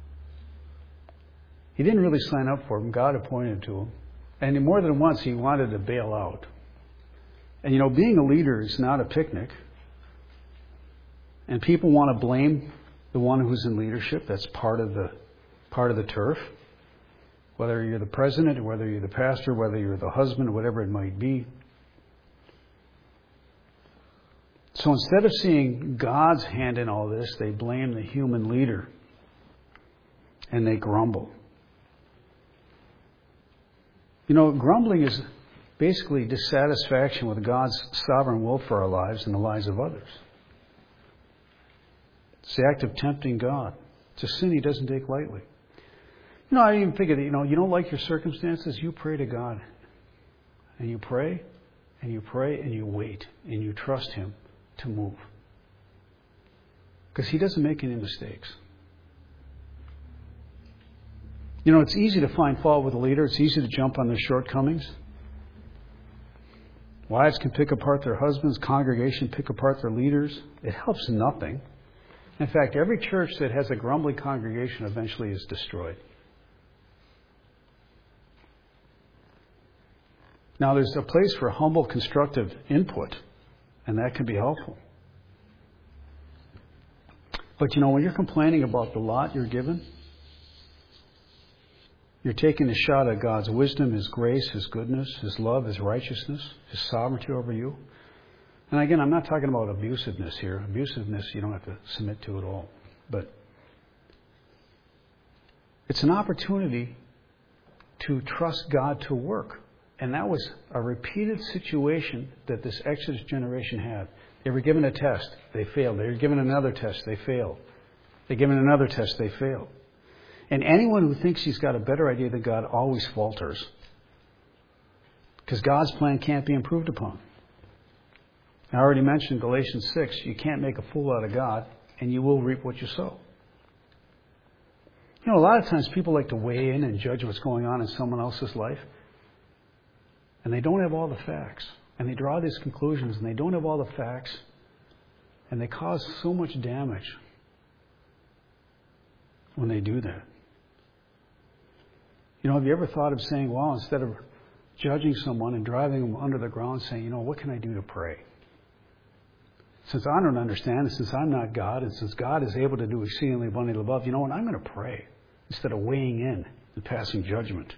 He didn't really sign up for it. God appointed to him. And more than once, he wanted to bail out. And you know, being a leader is not a picnic. And people want to blame the one who's in leadership. That's part of the part of the turf. Whether you're the president, or whether you're the pastor, whether you're the husband, or whatever it might be. So instead of seeing God's hand in all this, they blame the human leader. And they grumble. You know, grumbling is basically dissatisfaction with God's sovereign will for our lives and the lives of others. It's the act of tempting God. It's a sin He doesn't take lightly. You know, I even figured, you know, you don't like your circumstances, you pray to God. And you pray, and you pray, and you wait, and you trust Him to move. Because He doesn't make any mistakes. You know, it's easy to find fault with a leader. It's easy to jump on their shortcomings. Wives can pick apart their husbands. Congregation pick apart their leaders. It helps nothing. In fact, every church that has a grumbling congregation eventually is destroyed. Now, there's a place for humble, constructive input, and that can be helpful. But, you know, when you're complaining about the lot you're given, you're taking a shot at God's wisdom, His grace, His goodness, His love, His righteousness, His sovereignty over you. And again, I'm not talking about abusiveness here. Abusiveness, you don't have to submit to at all. But it's an opportunity to trust God to work. And that was a repeated situation that this Exodus generation had. They were given a test, they failed. They were given another test, they failed. They were given another test, they failed. And anyone who thinks he's got a better idea than God always falters. Because God's plan can't be improved upon. I already mentioned Galatians six, you can't make a fool out of God, and you will reap what you sow. You know, a lot of times people like to weigh in and judge what's going on in someone else's life. And they don't have all the facts. And they draw these conclusions, and they don't have all the facts. And they cause so much damage when they do that. You know, have you ever thought of saying, well, instead of judging someone and driving them under the ground, saying, you know, what can I do to pray? Since I don't understand, and since I'm not God, and since God is able to do exceedingly abundantly above, you know what, I'm going to pray instead of weighing in and passing judgment.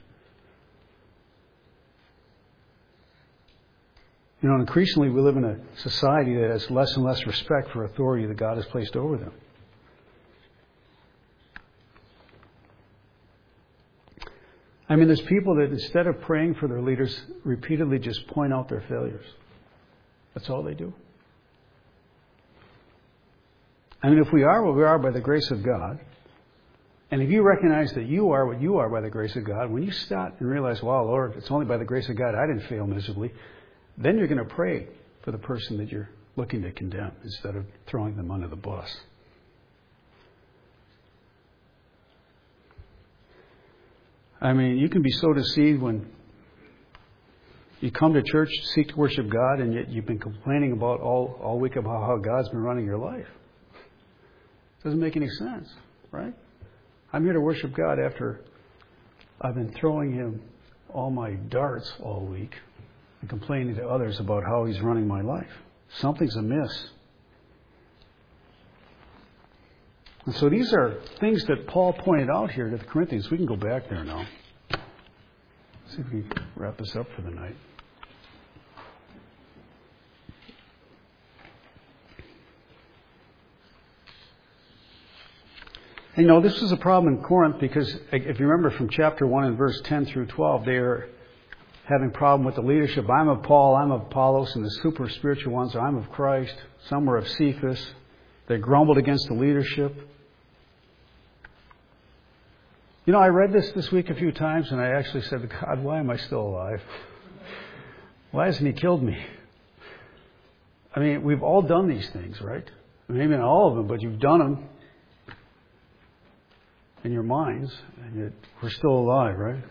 You know, increasingly we live in a society that has less and less respect for authority that God has placed over them. I mean, there's people that instead of praying for their leaders, repeatedly just point out their failures. That's all they do. I mean, if we are what we are by the grace of God, and if you recognize that you are what you are by the grace of God, when you stop and realize, wow, Lord, it's only by the grace of God I didn't fail miserably, then you're going to pray for the person that you're looking to condemn instead of throwing them under the bus. I mean, you can be so deceived when you come to church, seek to worship God, and yet you've been complaining about all, all week about how God's been running your life. It doesn't make any sense, right? I'm here to worship God after I've been throwing Him all my darts all week and complaining to others about how he's running my life. Something's amiss. And so these are things that Paul pointed out here to the Corinthians. We can go back there now. See if we can wrap this up for the night. And, you know, this was a problem in Corinth because, if you remember from chapter one and verse ten through twelve, they are having a problem with the leadership. I'm of Paul, I'm of Apollos, and the super spiritual ones are I'm of Christ. Some were of Cephas. They grumbled against the leadership. You know, I read this this week a few times, and I actually said to God, why am I still alive? Why hasn't He killed me? I mean, we've all done these things, right? Maybe not all of them, but you've done them in your minds, and yet we're still alive, right?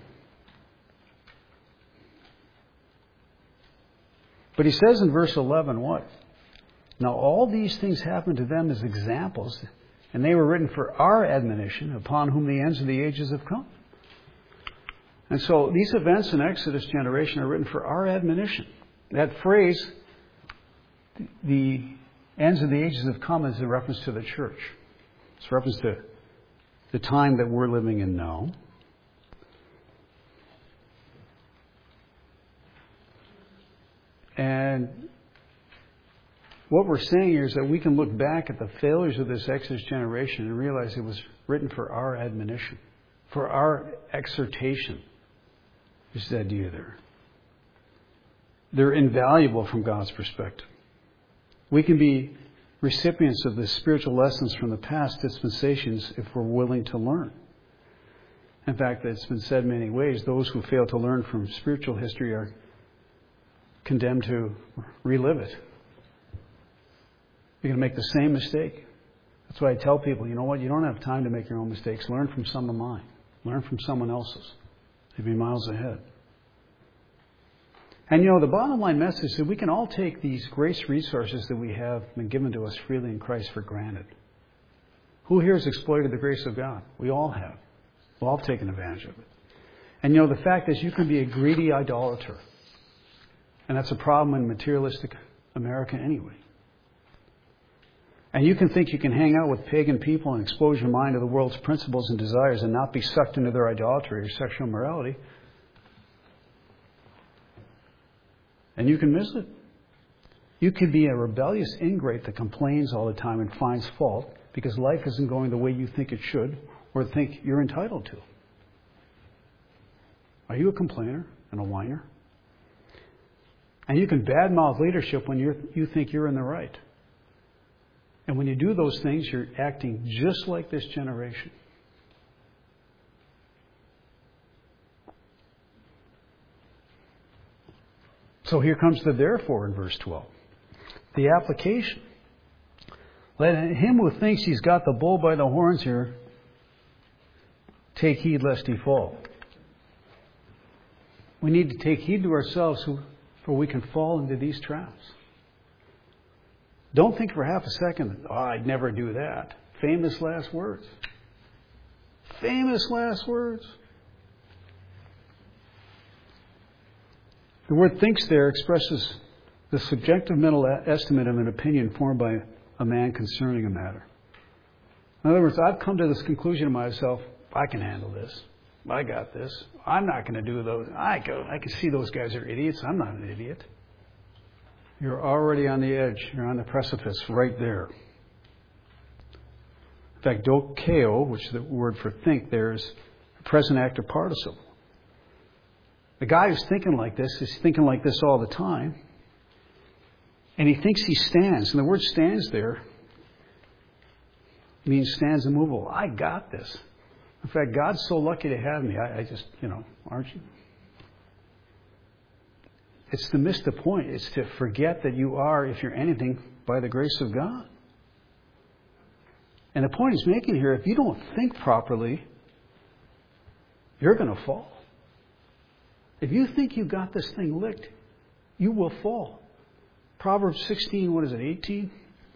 But he says in verse eleven, what? Now all these things happened to them as examples, and they were written for our admonition, upon whom the ends of the ages have come. And so these events in Exodus generation are written for our admonition. That phrase, the ends of the ages have come, is in reference to the church. It's a reference to the time that we're living in now. And what we're saying here is that we can look back at the failures of this Exodus generation and realize it was written for our admonition, for our exhortation. There's the idea there. They're invaluable from God's perspective. We can be recipients of the spiritual lessons from the past dispensations if we're willing to learn. In fact, it's been said many ways, those who fail to learn from spiritual history are condemned to relive it. You're going to make the same mistake. That's why I tell people, you know what, you don't have time to make your own mistakes. Learn from some of mine. Learn from someone else's. You'll be miles ahead. And, you know, the bottom line message is that we can all take these grace resources that we have been given to us freely in Christ for granted. Who here has exploited the grace of God? We all have. We've all taken advantage of it. And, you know, the fact is you can be a greedy idolater. And that's a problem in materialistic America anyway. And you can think you can hang out with pagan people and expose your mind to the world's principles and desires and not be sucked into their idolatry or sexual immorality. And you can miss it. You could be a rebellious ingrate that complains all the time and finds fault because life isn't going the way you think it should or think you're entitled to. Are you a complainer and a whiner? And you can badmouth leadership when you're, you think you're in the right. And when you do those things, you're acting just like this generation. So here comes the therefore in verse twelve. The application. Let him who thinks he's got the bull by the horns here take heed lest he fall. We need to take heed to ourselves for we can fall into these traps. Don't think for half a second, oh, I'd never do that. Famous last words. Famous last words. The word thinks there expresses the subjective mental estimate of an opinion formed by a man concerning a matter. In other words, I've come to this conclusion of myself, I can handle this. I got this. I'm not going to do those. I go. I can see those guys are idiots. I'm not an idiot. You're already on the edge. You're on the precipice right there. In fact, dokeo, which is the word for think, there's a present active participle. The guy who's thinking like this is thinking like this all the time. And he thinks he stands. And the word stands there means stands immovable. I got this. In fact, God's so lucky to have me. I, I just, you know, aren't you? It's to miss the point. It's to forget that you are, if you're anything, by the grace of God. And the point he's making here, if you don't think properly, you're going to fall. If you think you got this thing licked, you will fall. Proverbs sixteen, what is it, eighteen?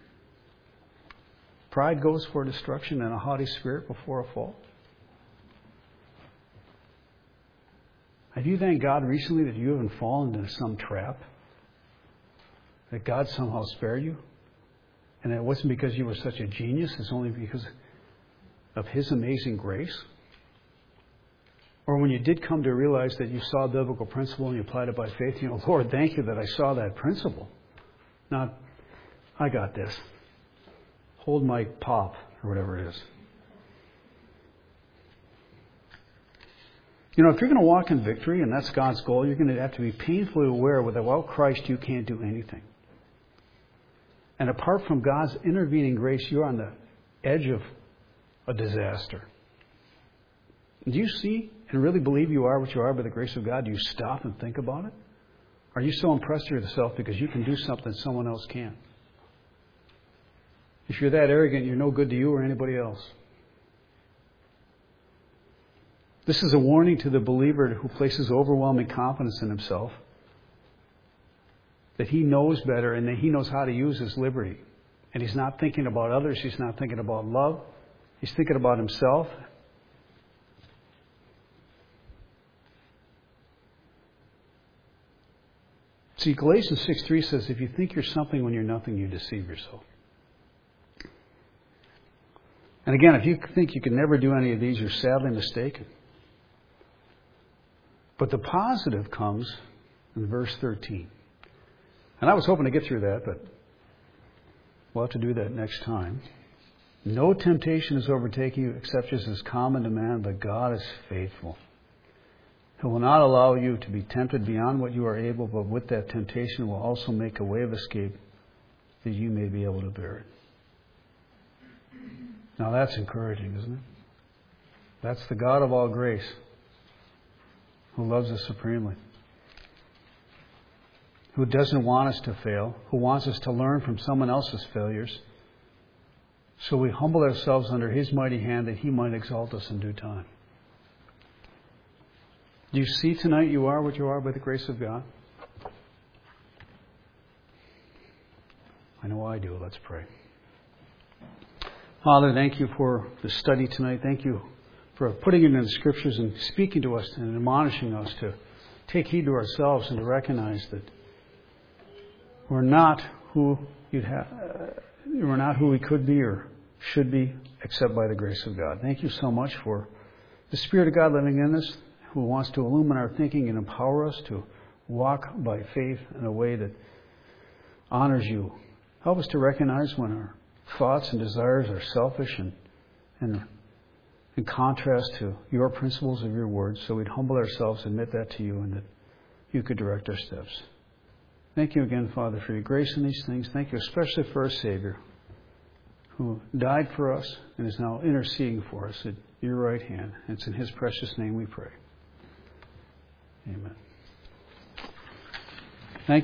Pride goes for destruction and a haughty spirit before a fall. Have you thanked God recently that you haven't fallen into some trap? That God somehow spared you? And it wasn't because you were such a genius, it's only because of His amazing grace? Or when you did come to realize that you saw a biblical principle and you applied it by faith, you know, Lord, thank you that I saw that principle. Not, I got this. Hold my pop, or whatever it is. You know, if you're going to walk in victory, and that's God's goal, you're going to have to be painfully aware that without Christ you can't do anything. And apart from God's intervening grace, you're on the edge of a disaster. Do you see and really believe you are what you are by the grace of God? Do you stop and think about it? Are you so impressed with yourself because you can do something someone else can't? If you're that arrogant, you're no good to you or anybody else. This is a warning to the believer who places overwhelming confidence in himself, that he knows better and that he knows how to use his liberty. And he's not thinking about others. He's not thinking about love. He's thinking about himself. See, Galatians six three says, if you think you're something when you're nothing, you deceive yourself. And again, if you think you can never do any of these, you're sadly mistaken. But the positive comes in verse thirteen. And I was hoping to get through that, but we'll have to do that next time. No temptation is overtaking you except as is common to man, but God is faithful. He will not allow you to be tempted beyond what you are able, but with that temptation will also make a way of escape that you may be able to bear it. Now that's encouraging, isn't it? That's the God of all grace who loves us supremely, who doesn't want us to fail, who wants us to learn from someone else's failures, so we humble ourselves under His mighty hand that He might exalt us in due time. Do you see tonight you are what you are by the grace of God? I know I do. Let's pray. Father, thank you for the study tonight. Thank you for putting it in the Scriptures and speaking to us and admonishing us to take heed to ourselves and to recognize that we're not who you'd have, uh, we're not who we could be or should be except by the grace of God. Thank you so much for the Spirit of God living in us, who wants to illumine our thinking and empower us to walk by faith in a way that honors you. Help us to recognize when our thoughts and desires are selfish and, and in contrast to your principles of your words, so we'd humble ourselves, admit that to you, and that you could direct our steps. Thank you again, Father, for your grace in these things. Thank you especially for our Savior, who died for us and is now interceding for us at your right hand. It's in His precious name we pray. Amen.